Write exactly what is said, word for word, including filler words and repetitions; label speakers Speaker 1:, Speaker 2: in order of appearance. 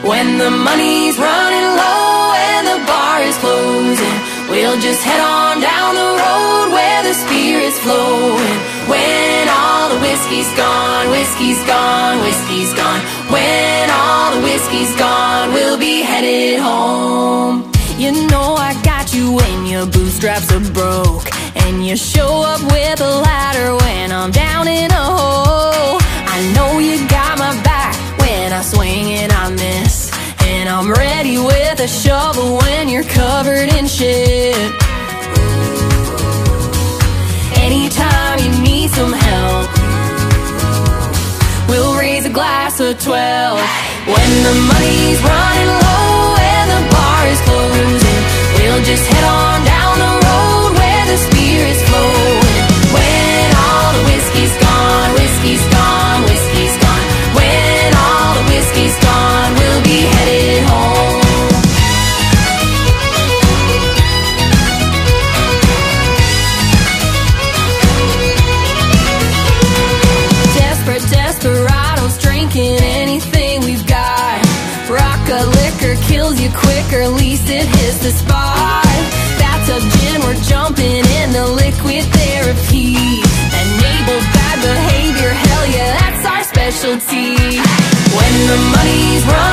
Speaker 1: When the money's running low and the bar is closing, we'll just head on down the road where the spirit's flowing. When all the whiskey's gone, whiskey's gone, whiskey's gone. When all the whiskey's gone, we'll be headed home. You know I got you when your bootstraps are broke, and you show up with a ladder when I'm down in a hole. I know you got my back when I swing and I miss, and I'm ready with a shovel when you're covered in shit. Anytime you need some help, we'll raise a glass of twelve. When the money's running low and the bar is closing, we'll just head on down the road where the spirit's flowing. When all the whiskey's gone, whiskey's gone, whiskey's gone. When all the whiskey's gone, we'll be headed home. Desperate desperados drinking anything we've got. Rocka liquor kills you quicker, least it hits the spot. Bathtub gin, we're jumping in the liquid therapy. Enabled bad behavior, hell yeah, that's our specialty. When the money's run